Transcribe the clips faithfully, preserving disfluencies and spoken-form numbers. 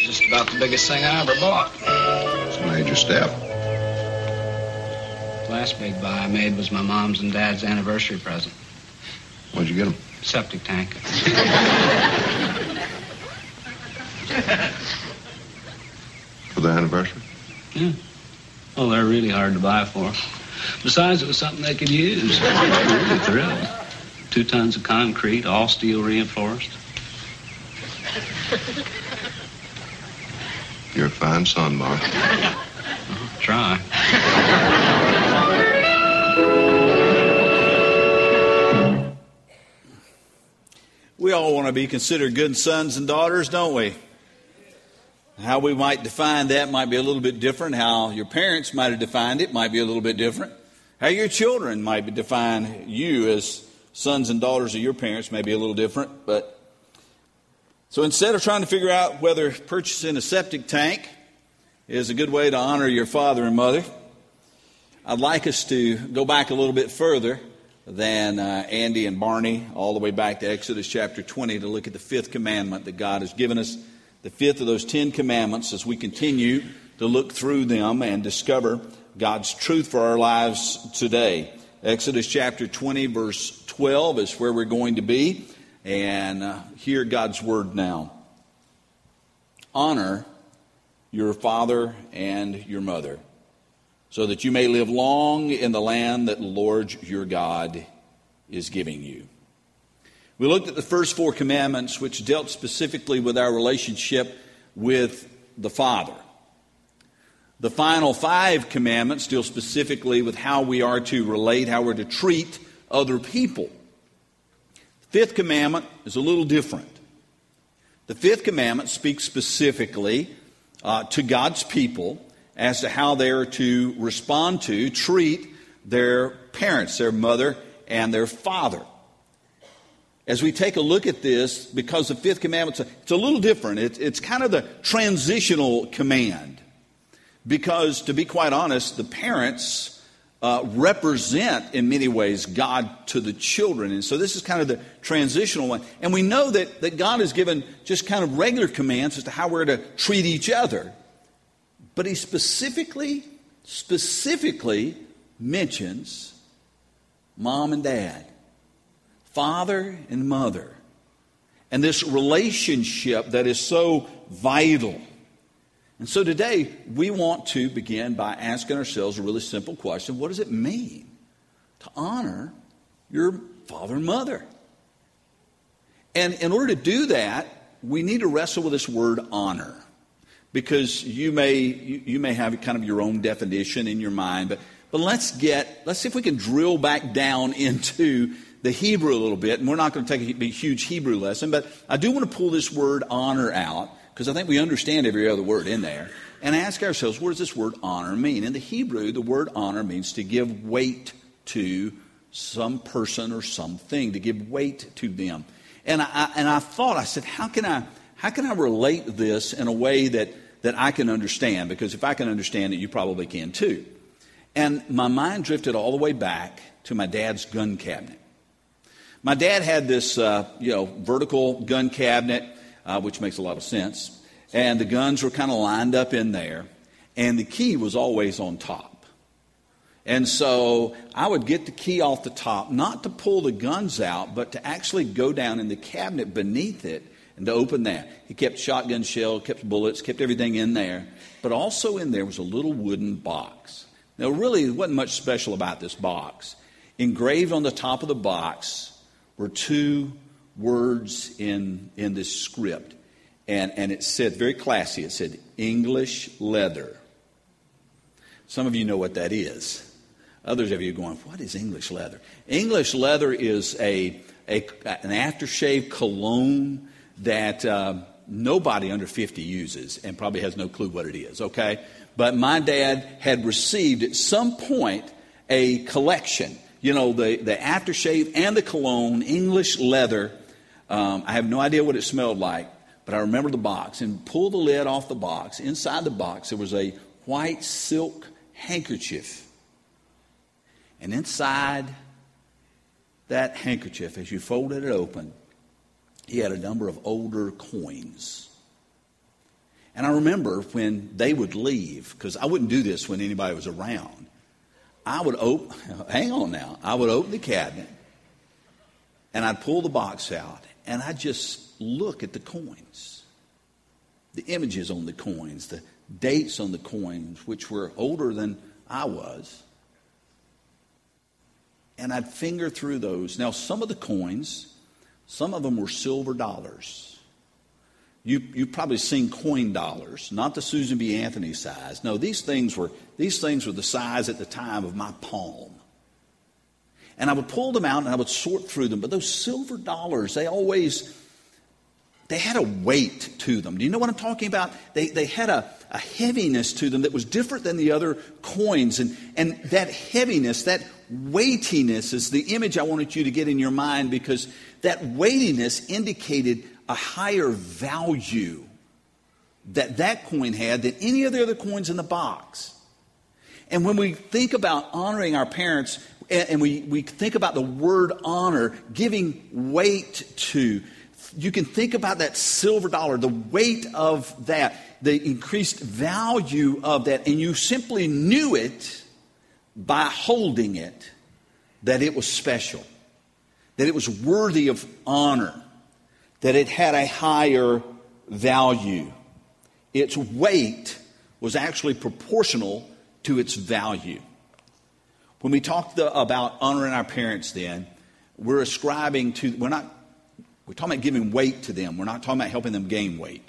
Just about the biggest thing I ever bought. It's a major step. The last big buy I made was my mom's and dad's anniversary present. What'd you get them? Septic tank. For the anniversary? Yeah. Oh, they're really hard to buy for. Besides, it was something they could use. They were really thrilled. Two tons of concrete, all steel reinforced. You're a fine son, Mark. Oh, try. We all want to be considered good sons and daughters, don't we? How we might define that might be a little bit different. How your parents might have defined it might be a little bit different. How your children might define you as sons and daughters of your parents may be a little different. But so instead of trying to figure out whether purchasing a septic tank is a good way to honor your father and mother, I'd like us to go back a little bit further than uh, Andy and Barney, all the way back to Exodus chapter twenty, to look at the fifth commandment that God has given us, the fifth of those ten commandments, as we continue to look through them and discover God's truth for our lives today. Exodus chapter twenty, verse twelve is where we're going to be, and uh, hear God's word now. Honor your father and your mother, so that you may live long in the land that the Lord your God is giving you. We looked at the first four commandments, which dealt specifically with our relationship with the Father. The final five commandments deal specifically with how we are to relate, how we're to treat other people. The fifth commandment is a little different. The fifth commandment speaks specifically uh, to God's people as to how they are to respond to, treat their parents, their mother and their father. As we take a look at this, because the fifth commandment, it's a little different. It's, it's kind of the transitional command. Because, to be quite honest, the parents uh, represent, in many ways, God to the children. And so this is kind of the transitional one. And we know that, that God has given just kind of regular commands as to how we're to treat each other. But he specifically, specifically mentions mom and dad, father and mother, and this relationship that is so vital. And so today we want to begin by asking ourselves a really simple question. What does it mean to honor your father and mother? And in order to do that, we need to wrestle with this word honor. Because you may you, you may have kind of your own definition in your mind, but but let's get let's see if we can drill back down into the Hebrew a little bit. And we're not going to take a, a huge Hebrew lesson, but I do want to pull this word honor out because I think we understand every other word in there, and ask ourselves, what does this word honor mean? In the Hebrew, the word honor means to give weight to some person or something, to give weight to them. And I and I thought, I said, how can I how can I relate this in a way that that I can understand, because if I can understand it, you probably can too. And my mind drifted all the way back to my dad's gun cabinet. My dad had this, uh, you know, vertical gun cabinet, uh, which makes a lot of sense. And the guns were kind of lined up in there. And the key was always on top. And so I would get the key off the top, not to pull the guns out, but to actually go down in the cabinet beneath it and to open that. He kept shotgun shell, kept bullets, kept everything in there. But also in there was a little wooden box. Now, really, there wasn't much special about this box. Engraved on the top of the box were two words in, in this script. And, and it said, very classy, it said, English leather. Some of you know what that is. Others of you are going, what is English leather? English leather is a, a an aftershave cologne that uh, nobody under fifty uses and probably has no clue what it is, okay? But my dad had received at some point a collection, you know, the, the aftershave and the cologne, English leather. Um, I have no idea what it smelled like, but I remember the box. And pull the lid off the box. Inside the box, there was a white silk handkerchief. And inside that handkerchief, as you folded it open, he had a number of older coins. And I remember when they would leave, because I wouldn't do this when anybody was around. I would open, hang on now, I would open the cabinet and I'd pull the box out and I'd just look at the coins, the images on the coins, the dates on the coins, which were older than I was. And I'd finger through those. Now, some of the coins, some of them were silver dollars. You, you've probably seen coin dollars, not the Susan B. Anthony size. No, these things were these things were the size at the time of my palm. And I would pull them out and I would sort through them. But those silver dollars, they always, they had a weight to them. Do you know what I'm talking about? They they had a, a heaviness to them that was different than the other coins. And, and that heaviness, that weightiness is the image I wanted you to get in your mind, because that weightiness indicated a higher value that that coin had than any of the other coins in the box. And when we think about honoring our parents, and we, we think about the word honor, giving weight to, you can think about that silver dollar, the weight of that, the increased value of that, and you simply knew it by holding it, that it was special, that it was worthy of honor, that it had a higher value. Its weight was actually proportional to its value. When we talk the, about honoring our parents, then, we're ascribing to, we're not, we're talking about giving weight to them. We're not talking about helping them gain weight.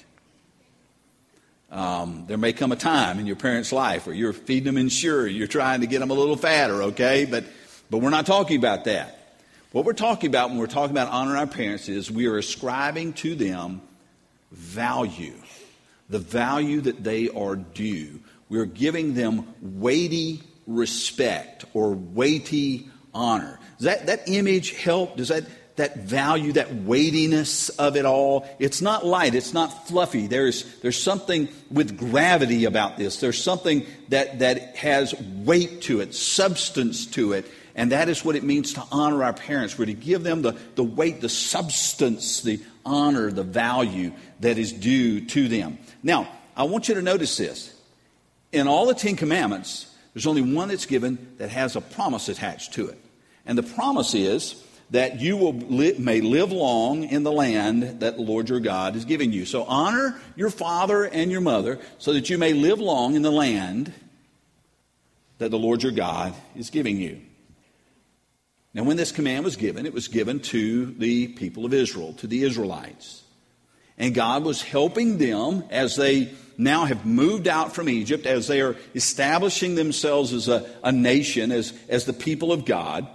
Um, there may come a time in your parents' life where you're feeding them Ensure, you're trying to get them a little fatter, okay? But, but we're not talking about that. What we're talking about when we're talking about honoring our parents is we are ascribing to them value, the value that they are due. We're giving them weighty respect or weighty honor. Does that, that image help? Does that, that value, that weightiness of it all? It's not light. It's not fluffy. There's, there's something with gravity about this. There's something that, that has weight to it, substance to it. And that is what it means to honor our parents. We're to give them the, the weight, the substance, the honor, the value that is due to them. Now, I want you to notice this. In all the Ten Commandments, there's only one that's given that has a promise attached to it. And the promise is that you will li- may live long in the land that the Lord your God is giving you. So honor your father and your mother so that you may live long in the land that the Lord your God is giving you. Now, when this command was given, it was given to the people of Israel, to the Israelites. And God was helping them as they now have moved out from Egypt, as they are establishing themselves as a, a nation, as, as the people of God.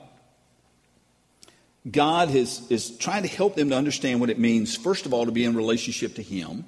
God is, is trying to help them to understand what it means, first of all, to be in relationship to Him.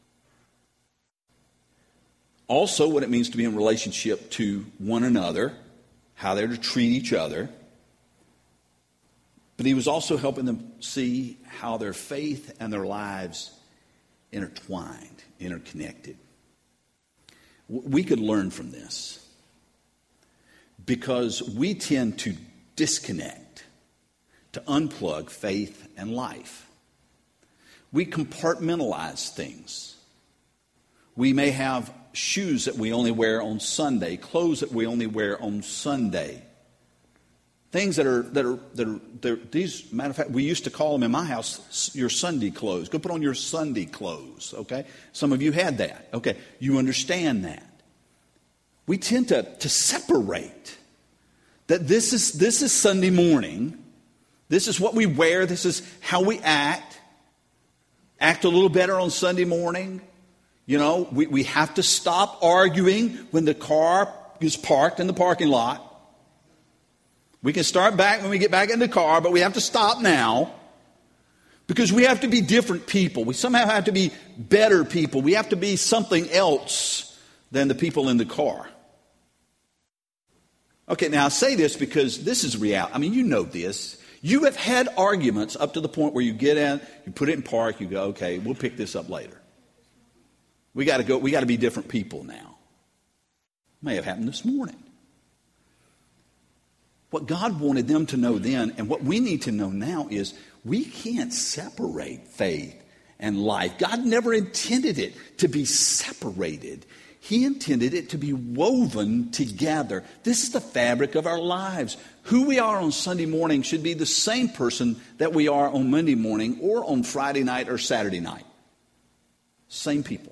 Also, what it means to be in relationship to one another, how they're to treat each other. But He was also helping them see how their faith and their lives intertwined, interconnected. We could learn from this because we tend to disconnect, to unplug faith and life. We compartmentalize things. We may have shoes that we only wear on Sunday, clothes that we only wear on Sunday. Things that are, that are, that are, that are, these, matter of fact, we used to call them in my house your Sunday clothes. Go put on your Sunday clothes, okay? Some of you had that, okay? You understand that. We tend to, to separate that this is, this is Sunday morning. This is what we wear. This is how we act. Act a little better on Sunday morning. You know, we, we have to stop arguing when the car is parked in the parking lot. We can start back when we get back in the car, but we have to stop now because we have to be different people. We somehow have to be better people. We have to be something else than the people in the car. Okay, now I say this because this is reality. I mean, you know this. You have had arguments up to the point where you get in, you put it in park, you go, okay, we'll pick this up later. We got to go. We got to be different people now. May have happened this morning. What God wanted them to know then, and what we need to know now, is we can't separate faith and life. God never intended it to be separated. He intended it to be woven together. This is the fabric of our lives. Who we are on Sunday morning should be the same person that we are on Monday morning or on Friday night or Saturday night. Same people.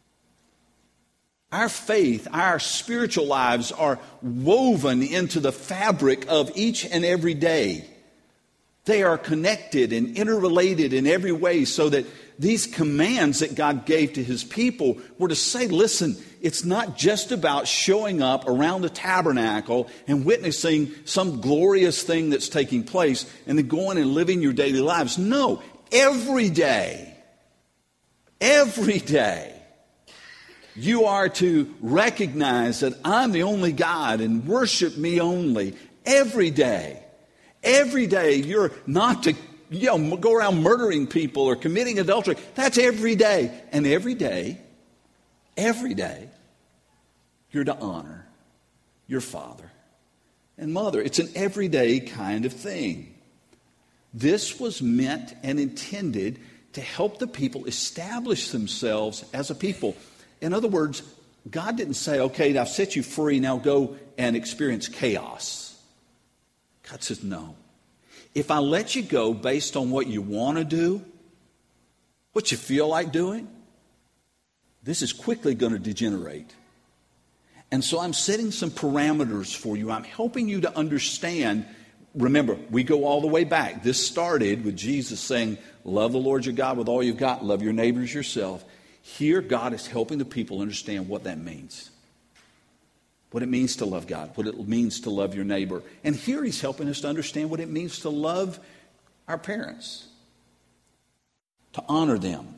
Our faith, our spiritual lives are woven into the fabric of each and every day. They are connected and interrelated in every way so that these commands that God gave to his people were to say, listen, it's not just about showing up around the tabernacle and witnessing some glorious thing that's taking place and then going and living your daily lives. No, every day, every day, you are to recognize that I'm the only God and worship me only. Every day. Every day you're not to you know, go around murdering people or committing adultery. That's every day. And every day, every day, you're to honor your father and mother. It's an everyday kind of thing. This was meant and intended to help the people establish themselves as a people. In other words, God didn't say, okay, I've set you free, now go and experience chaos. God says, no. If I let you go based on what you want to do, what you feel like doing, this is quickly going to degenerate. And so I'm setting some parameters for you. I'm helping you to understand. Remember, we go all the way back. This started with Jesus saying, love the Lord your God with all you've got. Love your neighbors yourself. Here, God is helping the people understand what that means. What it means to love God. What it means to love your neighbor. And here he's helping us to understand what it means to love our parents. To honor them.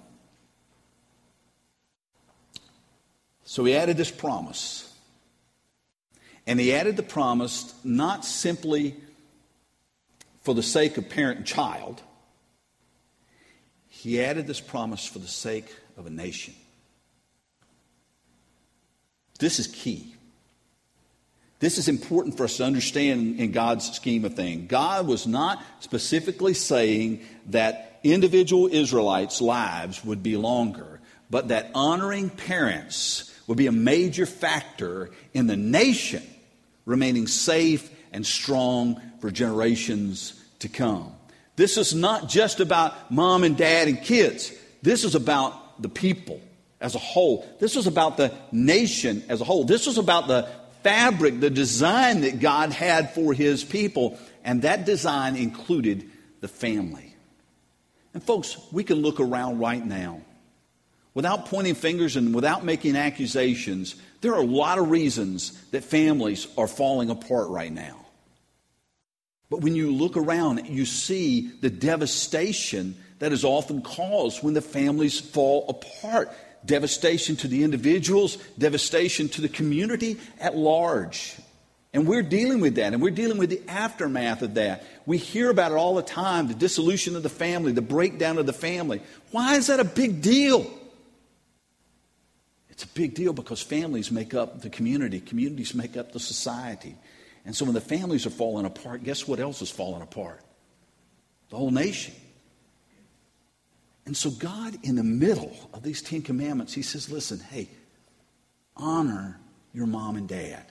So he added this promise. And he added the promise not simply for the sake of parent and child. He added this promise for the sake of a nation. This is key. This is important for us to understand in God's scheme of things. God was not specifically saying that individual Israelites' lives would be longer, but that honoring parents would be a major factor in the nation remaining safe and strong for generations to come. This is not just about mom and dad and kids. This is about the people as a whole. This was about the nation as a whole. This was about the fabric, the design that God had for his people. And that design included the family. And folks, we can look around right now. Without pointing fingers and without making accusations, there are a lot of reasons that families are falling apart right now. But when you look around, you see the devastation that is often caused when the families fall apart. Devastation to the individuals, devastation to the community at large. And we're dealing with that, and we're dealing with the aftermath of that. We hear about it all the time, the dissolution of the family, the breakdown of the family. Why is that a big deal? It's a big deal because families make up the community. Communities make up the society. And so when the families are falling apart, guess what else is falling apart? The whole nation. And so God, in the middle of these Ten Commandments, he says, listen, hey, honor your mom and dad.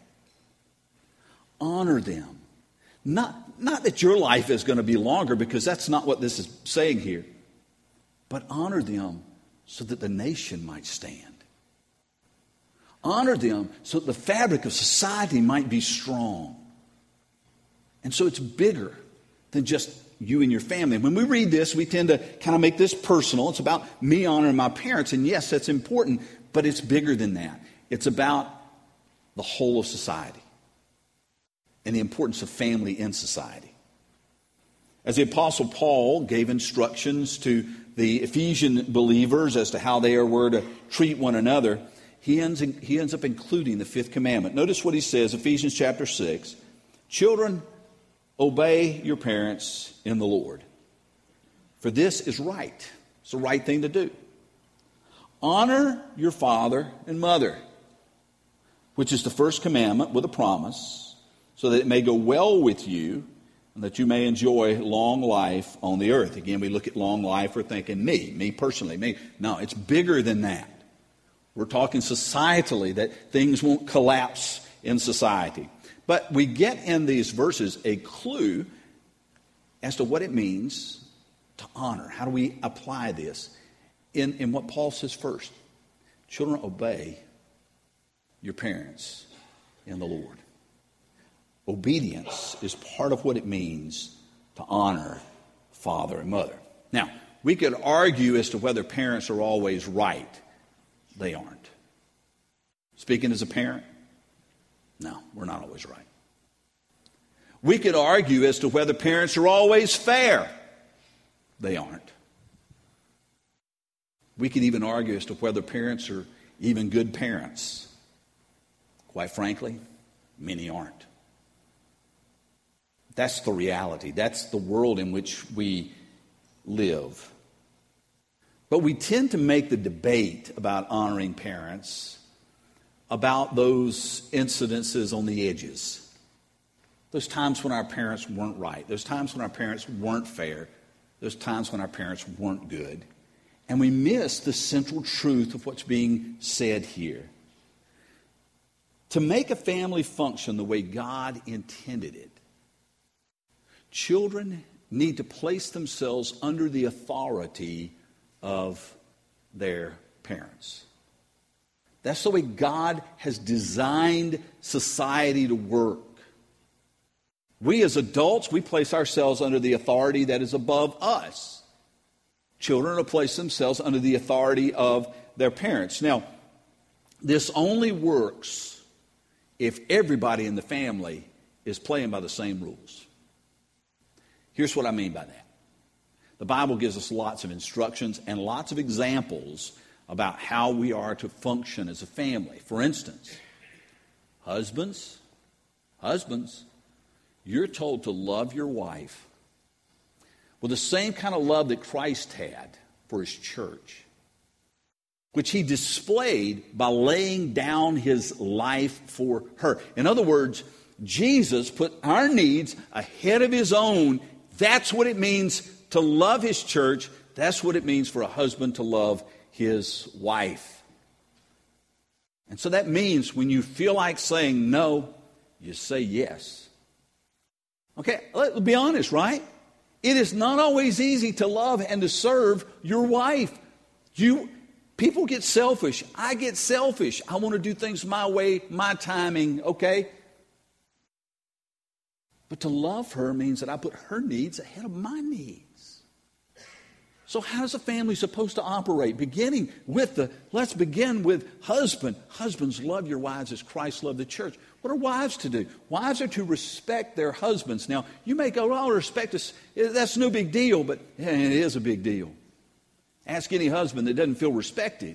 Honor them. Not, not that your life is going to be longer, because that's not what this is saying here. But honor them so that the nation might stand. Honor them so that the fabric of society might be strong. And so it's bigger than just you and your family. When we read this, we tend to kind of make this personal. It's about me honoring my parents. And yes, that's important, but it's bigger than that. It's about the whole of society and the importance of family in society. As the Apostle Paul gave instructions to the Ephesian believers as to how they were to treat one another, he ends, he ends up including the fifth commandment. Notice what he says, Ephesians chapter six. Children, obey your parents in the Lord, for this is right. It's the right thing to do. Honor your father and mother, which is the first commandment with a promise, so that it may go well with you that you may enjoy long life on the earth. Again, we look at long life, we're thinking me, me personally, me. No, it's bigger than that. We're talking societally, that things won't collapse in society. But we get in these verses a clue as to what it means to honor. How do we apply this? In, in what Paul says first, children, obey your parents in the Lord. Obedience is part of what it means to honor father and mother. Now, we could argue as to whether parents are always right. They aren't. Speaking as a parent, no, we're not always right. We could argue as to whether parents are always fair. They aren't. We could even argue as to whether parents are even good parents. Quite frankly, many aren't. That's the reality. That's the world in which we live. But we tend to make the debate about honoring parents about those incidences on the edges. Those times when our parents weren't right. Those times when our parents weren't fair. Those times when our parents weren't good. And we miss the central truth of what's being said here. To make a family function the way God intended it, children need to place themselves under the authority of their parents. That's the way God has designed society to work. We as adults, we place ourselves under the authority that is above us. Children will place themselves under the authority of their parents. Now, this only works if everybody in the family is playing by the same rules. Here's what I mean by that. The Bible gives us lots of instructions and lots of examples about how we are to function as a family. For instance, husbands, husbands, you're told to love your wife with the same kind of love that Christ had for his church, which he displayed by laying down his life for her. In other words, Jesus put our needs ahead of his own. That's what it means to love his church. That's what it means for a husband to love his wife. And so that means when you feel like saying no, you say yes. Okay, let's be honest, right? It is not always easy to love and to serve your wife. You, people get selfish. I get selfish. I want to do things my way, my timing, okay? But to love her means that I put her needs ahead of my needs. So how is a family supposed to operate? Beginning with the, let's begin with husband. Husbands, love your wives as Christ loved the church. What are wives to do? Wives are to respect their husbands. Now, you may go, oh, respect us. That's no big deal, but yeah, it is a big deal. Ask any husband that doesn't feel respected.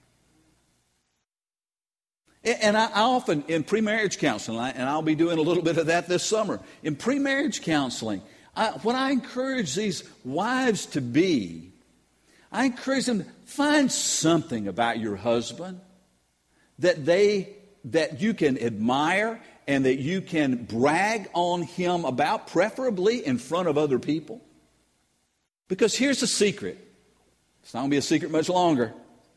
And I often, in pre-marriage counseling, and I'll be doing a little bit of that this summer, in pre-marriage counseling, I, what I encourage these wives to be, I encourage them to find something about your husband that they, that you can admire and that you can brag on him about, preferably in front of other people. Because here's the secret. It's not going to be a secret much longer.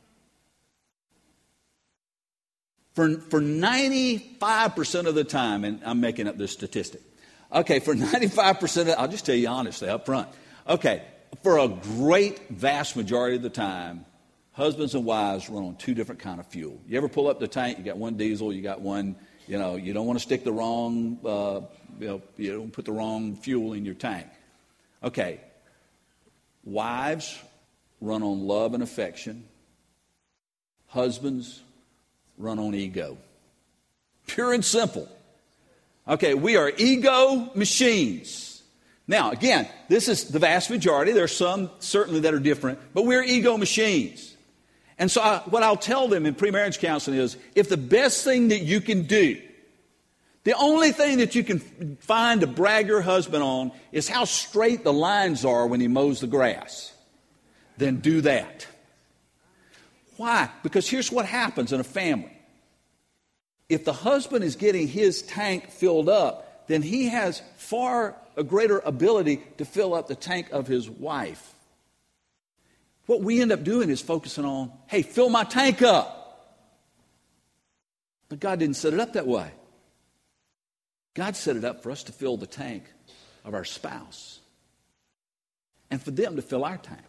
For, for ninety-five percent of the time, and I'm making up this statistic. Okay, for ninety-five percent of, I'll just tell you honestly up front. Okay, for a great vast majority of the time, husbands and wives run on two different kind of fuel. You ever pull up the tank, you got one diesel, you got one, you know, you don't want to stick the wrong, uh, you know, you don't put the wrong fuel in your tank. Okay, wives run on love and affection. Husbands run on ego. Pure and simple. Okay, we are ego machines. Now, again, this is the vast majority. There are some certainly that are different, but we're ego machines. And so I, what I'll tell them in pre-marriage counseling is, if the best thing that you can do, the only thing that you can find to brag your husband on is how straight the lines are when he mows the grass, then do that. Why? Because here's what happens in a family. If the husband is getting his tank filled up, then he has far a greater ability to fill up the tank of his wife. What we end up doing is focusing on, hey, fill my tank up. But God didn't set it up that way. God set it up for us to fill the tank of our spouse and for them to fill our tank.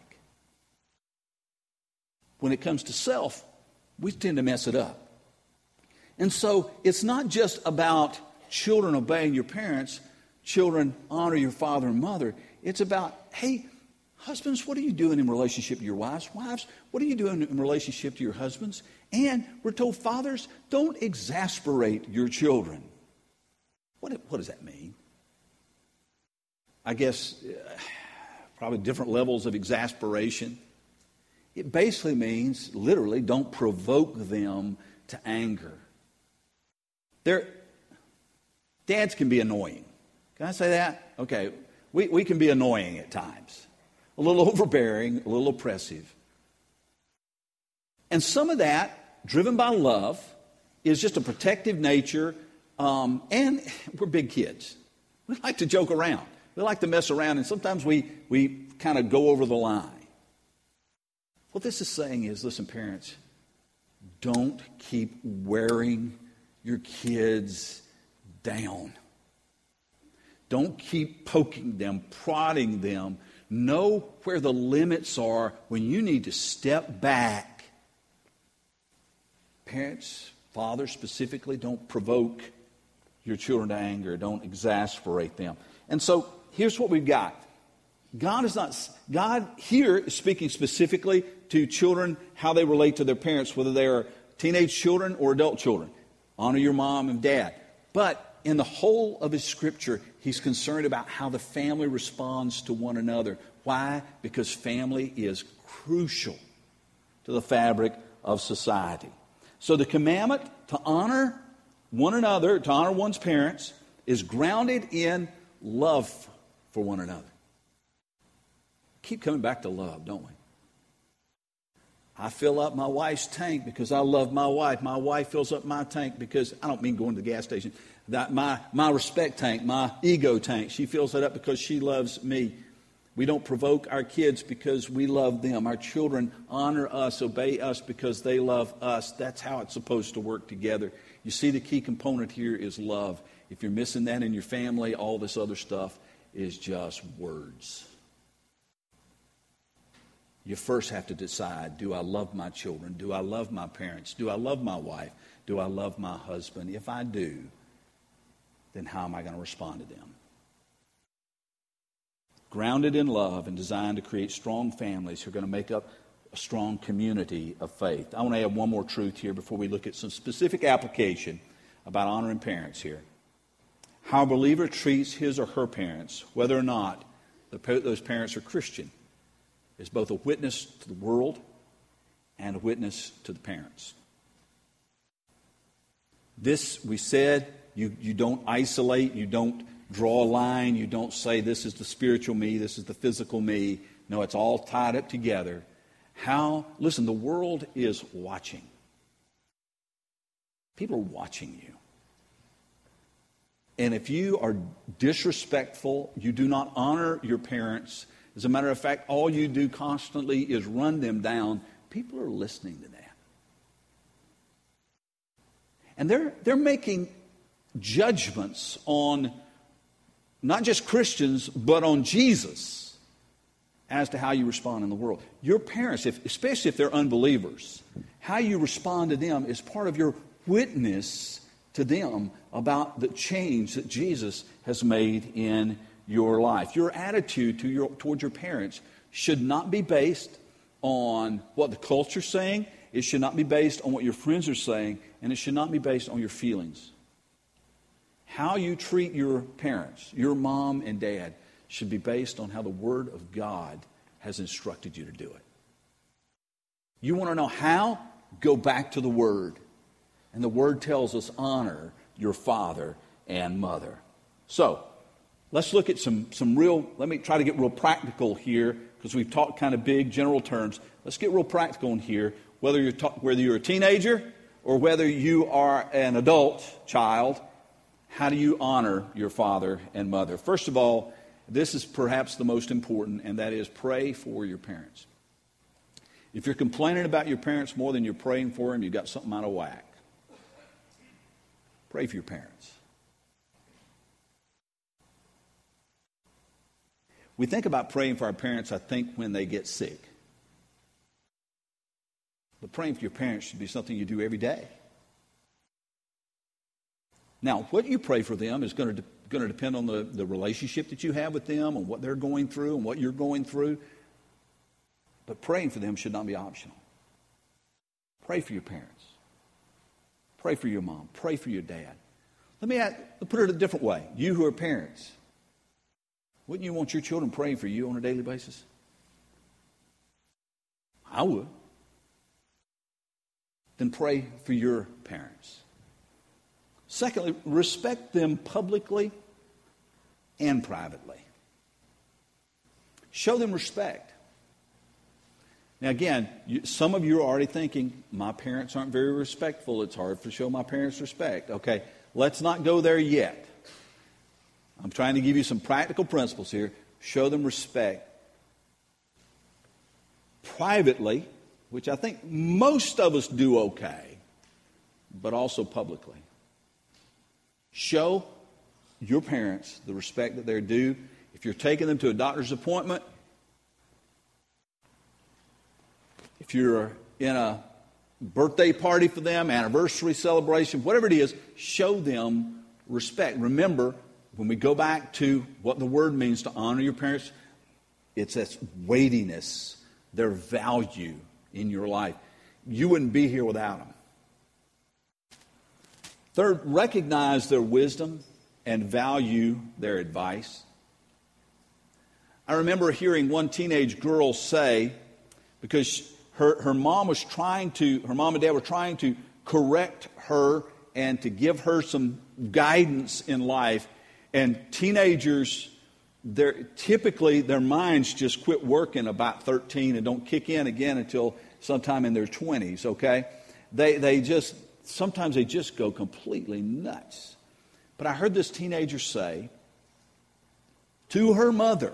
When it comes to self, we tend to mess it up. And so it's not just about children obeying your parents, children honor your father and mother. It's about, hey, husbands, what are you doing in relationship to your wives? Wives, what are you doing in relationship to your husbands? And we're told, fathers, don't exasperate your children. What, what does that mean? I guess uh, probably different levels of exasperation. It basically means, literally, don't provoke them to anger. They're, dads can be annoying. Can I say that? Okay, we, we can be annoying at times. A little overbearing, a little oppressive. And some of that, driven by love, is just a protective nature. Um, and we're big kids. We like to joke around. We like to mess around, and sometimes we, we kind of go over the line. What this is saying is, listen, parents, don't keep wearing your kids down. Don't keep poking them, prodding them. Know where the limits are when you need to step back. Parents, fathers specifically, don't provoke your children to anger. Don't exasperate them. And so here's what we've got. God is not, God here is speaking specifically to children, how they relate to their parents, whether they are teenage children or adult children. Honor your mom and dad. But in the whole of his scripture, he's concerned about how the family responds to one another. Why? Because family is crucial to the fabric of society. So the commandment to honor one another, to honor one's parents, is grounded in love for one another. Keep coming back to love, don't we? I fill up my wife's tank because I love my wife. My wife fills up my tank because, I don't mean going to the gas station, that my, my respect tank, my ego tank. She fills it up because she loves me. We don't provoke our kids because we love them. Our children honor us, obey us because they love us. That's how it's supposed to work together. You see, the key component here is love. If you're missing that in your family, all this other stuff is just words. You first have to decide, do I love my children? Do I love my parents? Do I love my wife? Do I love my husband? If I do, then how am I going to respond to them? Grounded in love and designed to create strong families who are going to make up a strong community of faith. I want to add one more truth here before we look at some specific application about honoring parents here. How a believer treats his or her parents, whether or not those parents are Christian, is both a witness to the world and a witness to the parents. This, we said, you, you don't isolate, you don't draw a line, you don't say this is the spiritual me, this is the physical me. No, it's all tied up together. How, listen, the world is watching. People are watching you. And if you are disrespectful, you do not honor your parents, as a matter of fact, all you do constantly is run them down, people are listening to that. And they're, they're making judgments on not just Christians, but on Jesus as to how you respond in the world. Your parents, if, especially if they're unbelievers, how you respond to them is part of your witness to them about the change that Jesus has made in your life. Your attitude to your, toward your parents should not be based on what the culture's saying. It should not be based on what your friends are saying. And it should not be based on your feelings. How you treat your parents, your mom and dad, should be based on how the Word of God has instructed you to do it. You want to know how? Go back to the Word. And the Word tells us, honor your father and mother. So, let's look at some, some real, let me try to get real practical here, because we've talked kind of big, general terms. Let's get real practical in here, whether you're, ta- whether you're a teenager or whether you are an adult child. How do you honor your father and mother? First of all, this is perhaps the most important, and that is pray for your parents. If you're complaining about your parents more than you're praying for them, you've got something out of whack. Pray for your parents. We think about praying for our parents, I think, when they get sick. But praying for your parents should be something you do every day. Now, what you pray for them is going to, de- going to depend on the, the relationship that you have with them and what they're going through and what you're going through. But praying for them should not be optional. Pray for your parents. Pray for your mom. Pray for your dad. Let me add, put it a different way. You who are parents, wouldn't you want your children praying for you on a daily basis? I would. Then pray for your parents. Secondly, respect them publicly and privately. Show them respect. Now again, you, some of you are already thinking, my parents aren't very respectful. It's hard to show my parents respect. Okay, let's not go there yet. I'm trying to give you some practical principles here. Show them respect privately, which I think most of us do okay, but also publicly. Show your parents the respect that they're due. If you're taking them to a doctor's appointment, if you're in a birthday party for them, anniversary celebration, whatever it is, show them respect. Remember, when we go back to what the word means to honor your parents, it's its weightiness, their value in your life. You wouldn't be here without them. Third, recognize their wisdom and value their advice. I remember hearing one teenage girl say, because her, her mom was trying to, her mom and dad were trying to correct her and to give her some guidance in life. And teenagers, they're, typically their minds just quit working about thirteen and don't kick in again until sometime in their twenties, okay? They, they just, sometimes they just go completely nuts. But I heard this teenager say to her mother,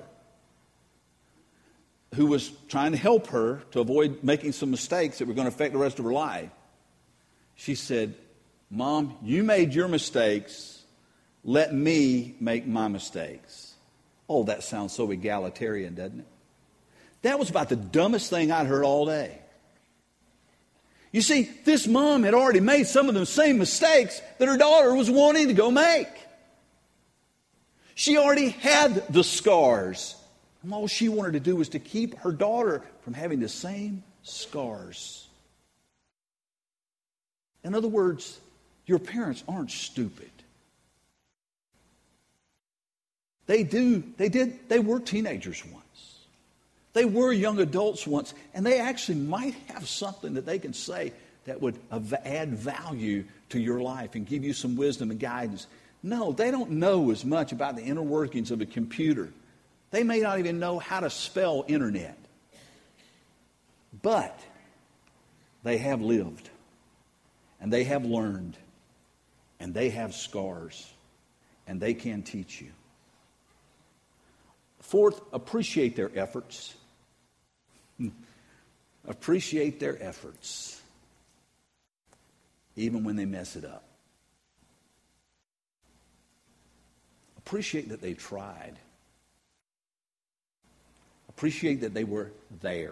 who was trying to help her to avoid making some mistakes that were going to affect the rest of her life, she said, "Mom, you made your mistakes. Let me make my mistakes." Oh, that sounds so egalitarian, doesn't it? That was about the dumbest thing I'd heard all day. You see, this mom had already made some of the same mistakes that her daughter was wanting to go make. She already had the scars. And all she wanted to do was to keep her daughter from having the same scars. In other words, your parents aren't stupid. They do, they did, they were teenagers once. They were young adults once, and they actually might have something that they can say that would add value to your life and give you some wisdom and guidance. No, they don't know as much about the inner workings of a computer. They may not even know how to spell internet. But they have lived, and they have learned, and they have scars, and they can teach you. Fourth, appreciate their efforts. Appreciate their efforts, even when they mess it up. Appreciate that they tried. Appreciate that they were there.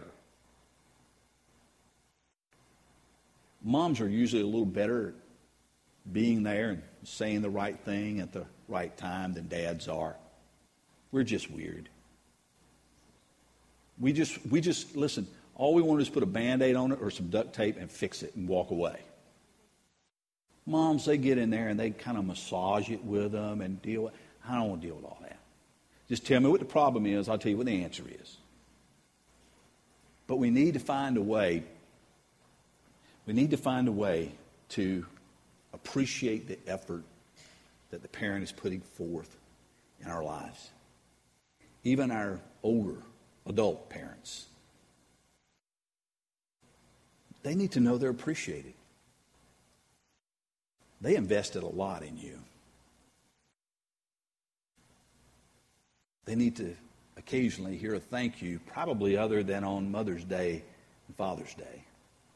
Moms are usually a little better at being there and saying the right thing at the right time than dads are. We're just weird. We just, we just, listen, all we want to do is put a Band-Aid on it or some duct tape and fix it and walk away. Moms, they get in there and they kind of massage it with them and deal with, I don't want to deal with all that. Just tell me what the problem is, I'll tell you what the answer is. But we need to find a way, we need to find a way to appreciate the effort that the parent is putting forth in our lives. Even our older adult parents. They need to know they're appreciated. They invested a lot in you. They need to occasionally hear a thank you, probably other than on Mother's Day and Father's Day.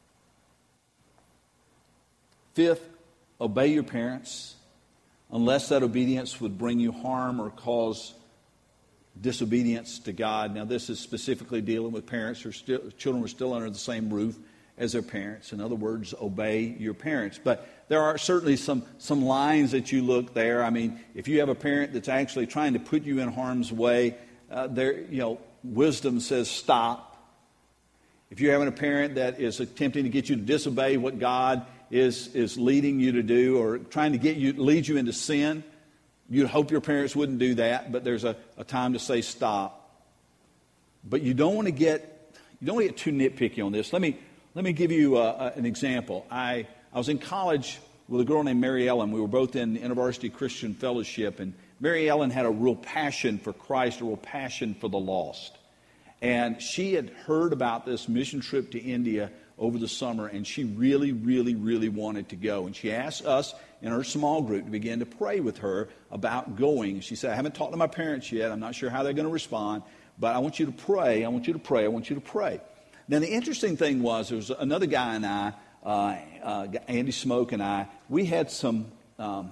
Fifth, obey your parents unless that obedience would bring you harm or cause disobedience to God. Now, this is specifically dealing with parents who are still, children who are still under the same roof as their parents. In other words, obey your parents. But there are certainly some, some lines that you look there. I mean, if you have a parent that's actually trying to put you in harm's way, uh, there, you know, wisdom says stop. If you're having a parent that is attempting to get you to disobey what God is, is leading you to do, or trying to get you, lead you into sin, you'd hope your parents wouldn't do that, but there's a, a time to say stop. But you don't want to get you don't want to get too nitpicky on this. Let me let me give you uh, an example. I I was in college with a girl named Mary Ellen. We were both in InterVarsity Christian Fellowship, and Mary Ellen had a real passion for Christ, a real passion for the lost. And she had heard about this mission trip to India over the summer, and she really, really, really wanted to go. And she asked us in her small group to begin to pray with her about going. She said, I haven't talked to my parents yet. I'm not sure how they're going to respond, but I want you to pray. I want you to pray. I want you to pray. Now, the interesting thing was there was another guy and I, uh, uh, Andy Smoke and I, we had some um,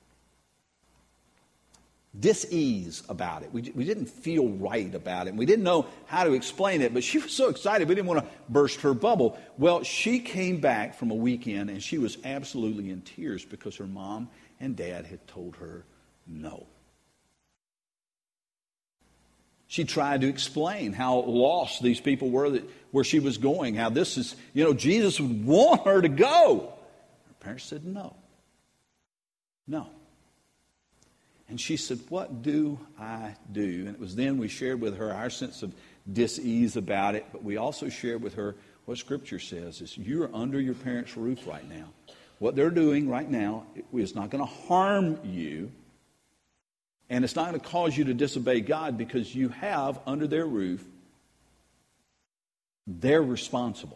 dis-ease about it. We, we didn't feel right about it. We didn't know how to explain it, but she was so excited we didn't want to burst her bubble. Well, she came back from a weekend and she was absolutely in tears because her mom and dad had told her no. She tried to explain how lost these people were, that, where she was going, how this is, you know, Jesus would want her to go. Her parents said no. No. And she said, what do I do? And it was then we shared with her our sense of dis-ease about it, but we also shared with her what Scripture says is you're under your parents' roof right now. What they're doing right now is not going to harm you, and it's not going to cause you to disobey God because you have under their roof, they're responsible.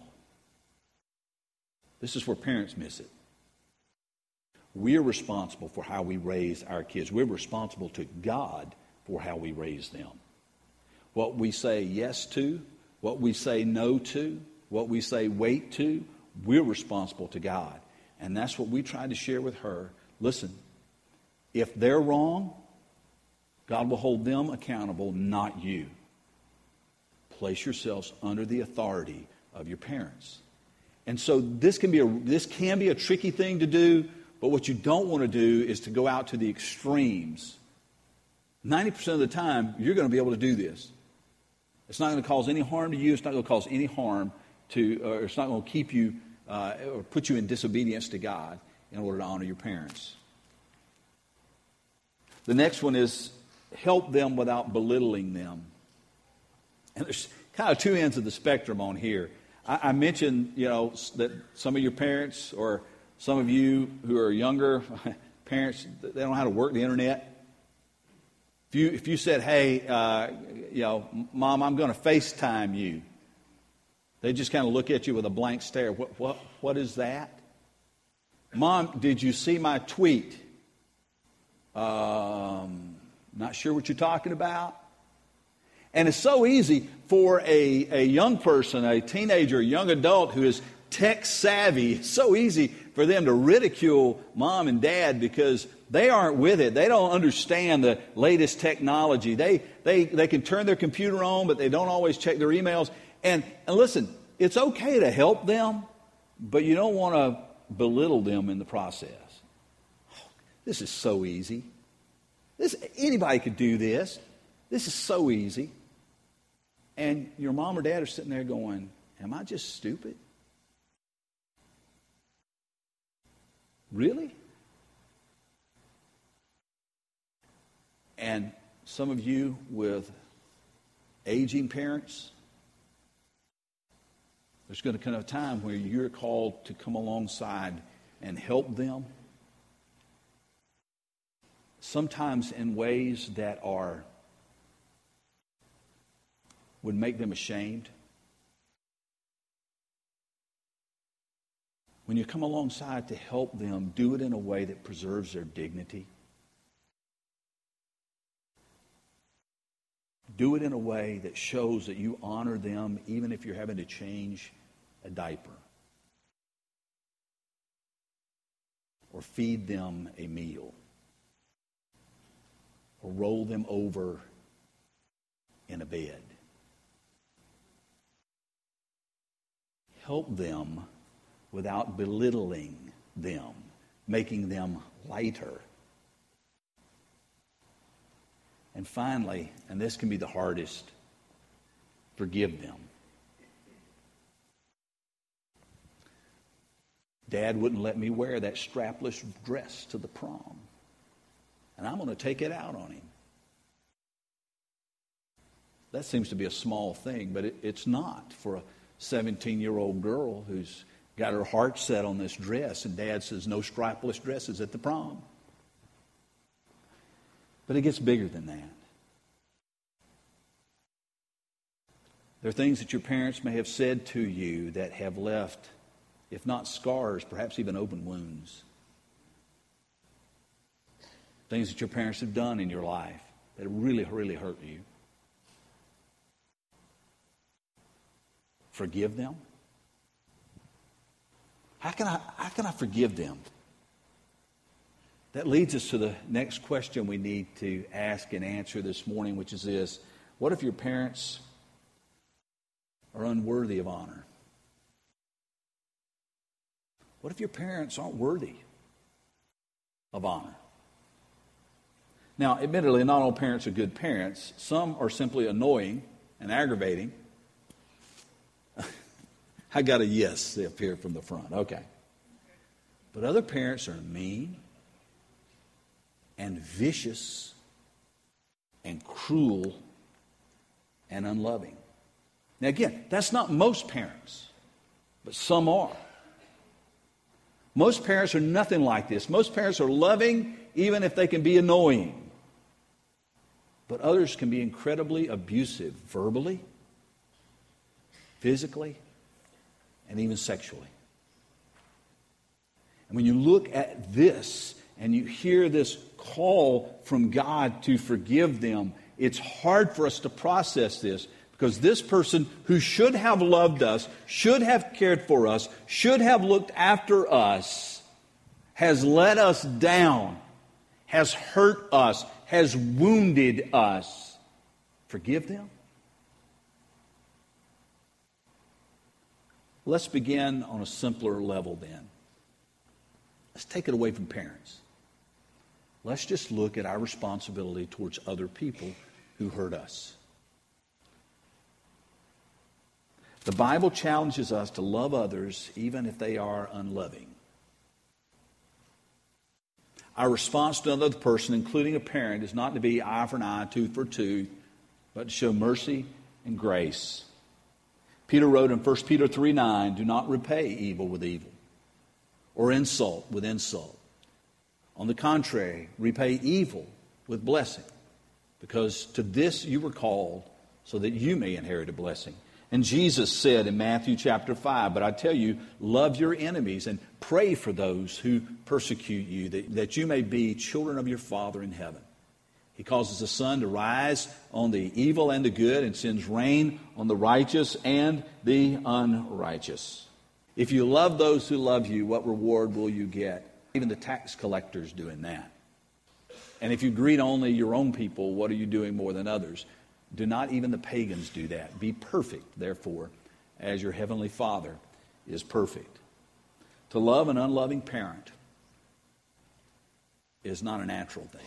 This is where parents miss it. We're responsible for how we raise our kids. We're responsible to God for how we raise them. What we say yes to, what we say no to, what we say wait to, we're responsible to God. And that's what we tried to share with her. Listen, if they're wrong, God will hold them accountable, not you. Place yourselves under the authority of your parents. And so this can be a, this can be a tricky thing to do. But what you don't want to do is to go out to the extremes. ninety percent of the time, you're going to be able to do this. It's not going to cause any harm to you. It's not going to cause any harm to, or it's not going to keep you, uh, or put you in disobedience to God in order to honor your parents. The next one is help them without belittling them. And there's kind of two ends of the spectrum on here. I, I mentioned, you know, that some of your parents or some of you who are younger, parents, they don't know how to work the internet. If you if you said, hey, uh, you know, Mom, I'm going to FaceTime you, they just kind of look at you with a blank stare. What what what is that? Mom, did you see my tweet? Um, not sure what you're talking about. And it's so easy for a, a young person, a teenager, a young adult who is tech savvy. It's so easy for them to ridicule mom and dad because they aren't with it. They don't understand the latest technology. They they they can turn their computer on, but they don't always check their emails. And, and listen, it's okay to help them, but you don't want to belittle them in the process. This is so easy. This anybody could do this. This is so easy. And your mom or dad are sitting there going, am I just stupid? Really? And some of you with aging parents, there's going to come a time where you're called to come alongside and help them. Sometimes in ways that are would make them ashamed. When you come alongside to help them, do it in a way that preserves their dignity. do it in a way that shows that you honor them, even if you're having to change a diaper or feed them a meal or roll them over in a bed. Help them without belittling them, making them lighter. And finally, and this can be the hardest, forgive them. Dad wouldn't let me wear that strapless dress to the prom. And I'm going to take it out on him. That seems to be a small thing, but it, it's not for a seventeen-year-old girl who's got her heart set on this dress, and Dad says no strapless dresses at the prom. But it gets bigger than that. There are things that your parents may have said to you that have left, if not scars, perhaps even open wounds. Things that your parents have done in your life that really, really hurt you. Forgive them? How can I, how can I forgive them? That leads us to the next question we need to ask and answer this morning, which is this: what if your parents are unworthy of honor? What if your parents aren't worthy of honor? Now, admittedly, not all parents are good parents. Some are simply annoying and aggravating. I got a yes up here from the front. Okay. But other parents are mean and vicious and cruel and unloving. Now again, that's not most parents, but some are. Most parents are nothing like this. Most parents are loving, even if they can be annoying. But others can be incredibly abusive, verbally, physically, and even sexually. And when you look at this and you hear this call from God to forgive them, it's hard for us to process this, because this person who should have loved us, should have cared for us, should have looked after us, has let us down, has hurt us, has wounded us. Forgive them? Let's begin on a simpler level then. Let's take it away from parents. Let's just look at our responsibility towards other people who hurt us. The Bible challenges us to love others even if they are unloving. Our response to another person, including a parent, is not to be eye for an eye, tooth for tooth, but to show mercy and grace. Peter wrote in First Peter three nine, do not repay evil with evil or insult with insult. On the contrary, repay evil with blessing, because to this you were called, so that you may inherit a blessing. And Jesus said in Matthew chapter five, but I tell you, love your enemies and pray for those who persecute you, that, that you may be children of your Father in heaven. He causes the sun to rise on the evil and the good, and sends rain on the righteous and the unrighteous. If you love those who love you, what reward will you get? Even the tax collector's doing that. And if you greet only your own people, what are you doing more than others? Do not even the pagans do that. Be perfect, therefore, as your heavenly Father is perfect. To love an unloving parent is not a natural thing.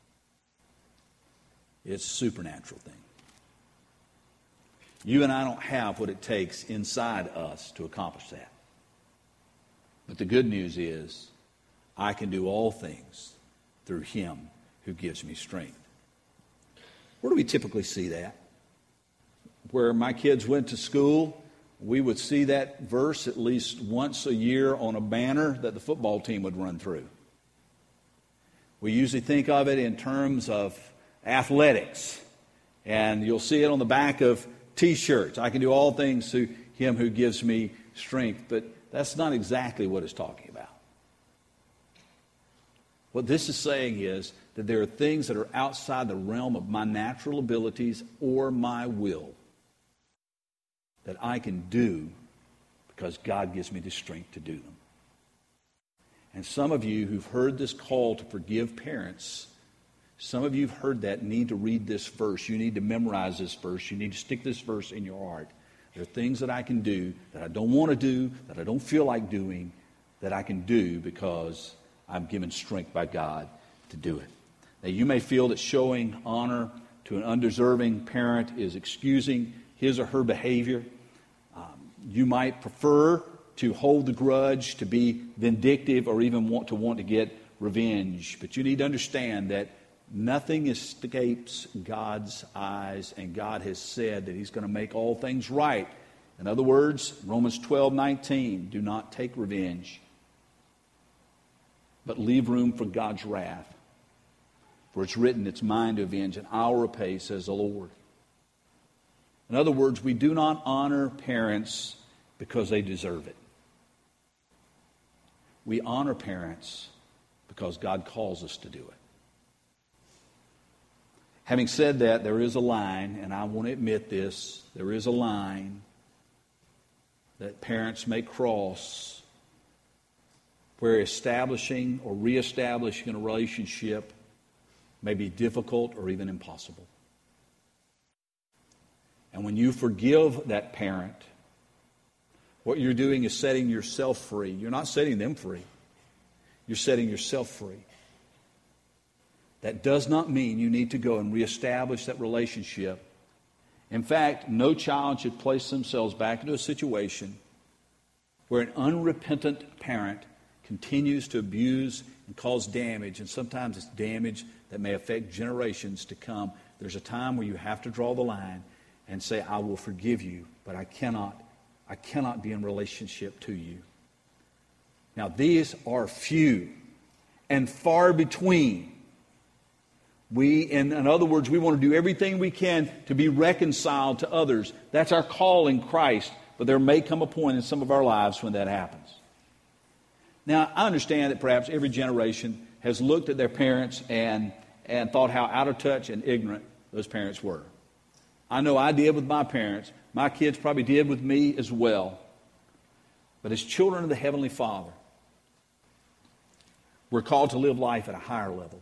It's a supernatural thing. You and I don't have what it takes inside us to accomplish that. But the good news is, I can do all things through Him who gives me strength. Where do we typically see that? Where my kids went to school, we would see that verse at least once a year on a banner that the football team would run through. We usually think of it in terms of athletics, and you'll see it on the back of T-shirts. I can do all things through Him who gives me strength, but that's not exactly what it's talking about. What this is saying is that there are things that are outside the realm of my natural abilities or my will that I can do because God gives me the strength to do them. And some of you who've heard this call to forgive parents, some of you have heard that need to read this verse. You need to memorize this verse. You need to stick this verse in your heart. There are things that I can do that I don't want to do, that I don't feel like doing, that I can do because I'm given strength by God to do it. Now, you may feel that showing honor to an undeserving parent is excusing his or her behavior. Um, you might prefer to hold the grudge, to be vindictive, or even want to want to get revenge. But you need to understand that nothing escapes God's eyes, and God has said that He's going to make all things right. In other words, Romans twelve nineteen, do not take revenge, but leave room for God's wrath. For it's written, it's mine to avenge, and I'll repay, says the Lord. In other words, we do not honor parents because they deserve it. We honor parents because God calls us to do it. Having said that, there is a line, and I want to admit this, there is a line that parents may cross where establishing or reestablishing a relationship may be difficult or even impossible. And when you forgive that parent, what you're doing is setting yourself free. You're not setting them free. You're setting yourself free. That does not mean you need to go and reestablish that relationship. In fact, no child should place themselves back into a situation where an unrepentant parent continues to abuse and cause damage, and sometimes it's damage that may affect generations to come. There's a time where you have to draw the line and say, I will forgive you, but I cannot, I cannot be in relationship to you. Now, these are few and far between. We, in, in other words, we want to do everything we can to be reconciled to others. That's our call in Christ, but there may come a point in some of our lives when that happens. Now, I understand that perhaps every generation has looked at their parents and, and thought how out of touch and ignorant those parents were. I know I did with my parents. My kids probably did with me as well. But as children of the Heavenly Father, we're called to live life at a higher level.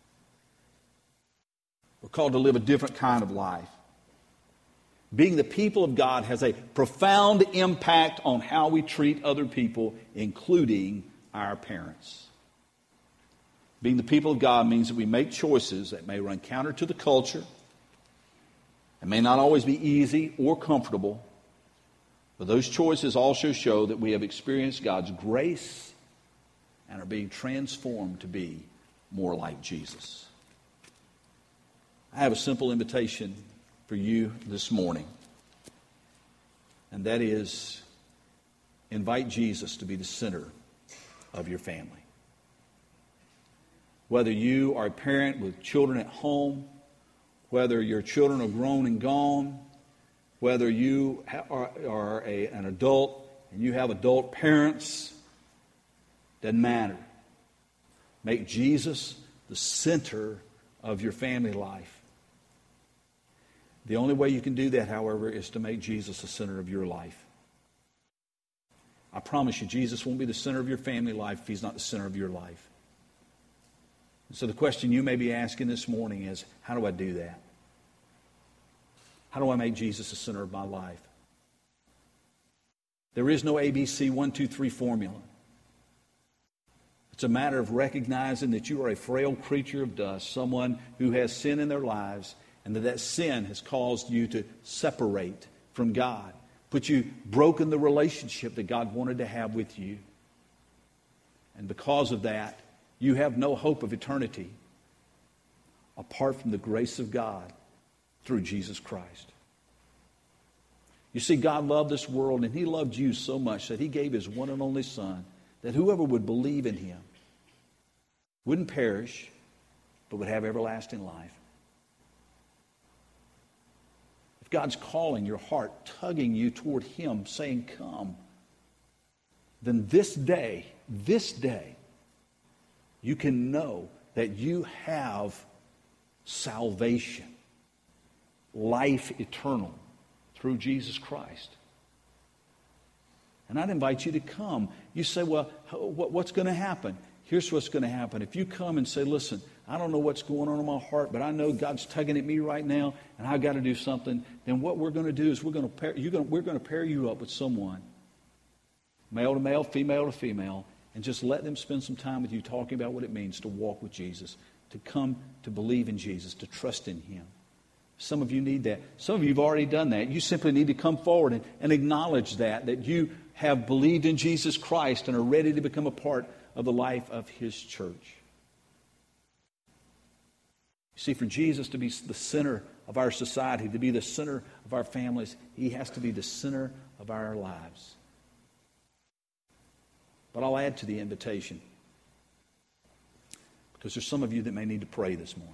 We're called to live a different kind of life. Being the people of God has a profound impact on how we treat other people, including our parents. Being the people of God means that we make choices that may run counter to the culture. It may not always be easy or comfortable, but those choices also show that we have experienced God's grace and are being transformed to be more like Jesus. I have a simple invitation for you this morning, and that is invite Jesus to be the center of your family. Whether you are a parent with children at home, whether your children are grown and gone, whether you are, are a, an adult and you have adult parents, doesn't matter. Make Jesus the center of your family life. The only way you can do that, however, is to make Jesus the center of your life. I promise you, Jesus won't be the center of your family life if He's not the center of your life. And so the question you may be asking this morning is, how do I do that? How do I make Jesus the center of my life? There is no A B C one, two, three formula. It's a matter of recognizing that you are a frail creature of dust, someone who has sin in their lives, and that that sin has caused you to separate from God, put you, broken the relationship that God wanted to have with you. And because of that, you have no hope of eternity apart from the grace of God through Jesus Christ. You see, God loved this world, and He loved you so much that He gave His one and only Son, that whoever would believe in Him wouldn't perish, but would have everlasting life. If God's calling your heart, tugging you toward Him, saying, come, then this day, this day, you can know that you have salvation, life eternal through Jesus Christ. And I'd invite you to come. You say, well, what's going to happen? Here's what's going to happen. If you come and say, listen, I don't know what's going on in my heart, but I know God's tugging at me right now, and I've got to do something, then what we're going to do is we're going to pair, you're going to, we're going to pair you up with someone, male to male, female to female, and just let them spend some time with you talking about what it means to walk with Jesus, to come to believe in Jesus, to trust in Him. Some of you need that. Some of you have already done that. You simply need to come forward and, and acknowledge that, that you have believed in Jesus Christ and are ready to become a part of the life of His church. See, for Jesus to be the center of our society, to be the center of our families, He has to be the center of our lives. But I'll add to the invitation, because there's some of you that may need to pray this morning.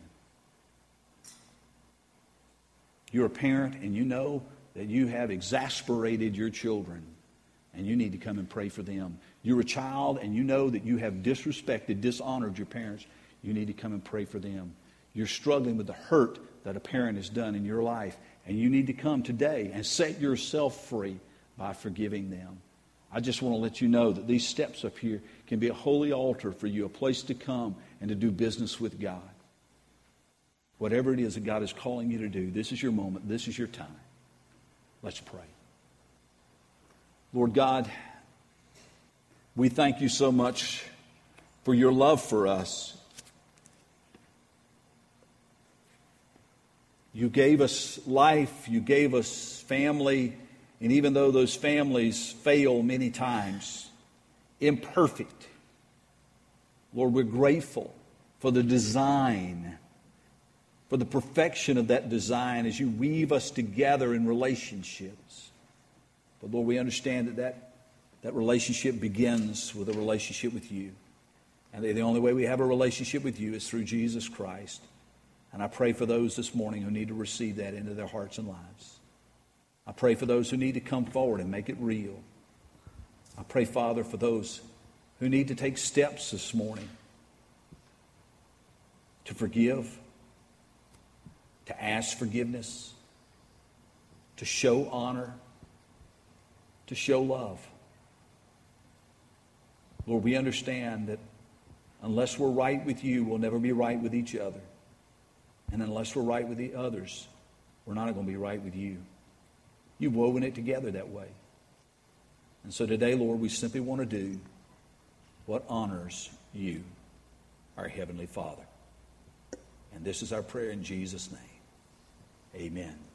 You're a parent and you know that you have exasperated your children, and you need to come and pray for them. You're a child and you know that you have disrespected, dishonored your parents. You need to come and pray for them. You're struggling with the hurt that a parent has done in your life, and you need to come today and set yourself free by forgiving them. I just want to let you know that these steps up here can be a holy altar for you, a place to come and to do business with God. Whatever it is that God is calling you to do, this is your moment. This is your time. Let's pray. Lord God, we thank you so much for your love for us. You gave us life, you gave us family, and even though those families fail many times, imperfect, Lord, we're grateful for the design, for the perfection of that design as you weave us together in relationships. But Lord, we understand that that, that relationship begins with a relationship with you. And the only way we have a relationship with you is through Jesus Christ. And I pray for those this morning who need to receive that into their hearts and lives. I pray for those who need to come forward and make it real. I pray, Father, for those who need to take steps this morning to forgive, to ask forgiveness, to show honor, to show love. Lord, we understand that unless we're right with you, we'll never be right with each other. And unless we're right with the others, we're not going to be right with you. You've woven it together that way. And so today, Lord, we simply want to do what honors you, our Heavenly Father. And this is our prayer in Jesus' name. Amen.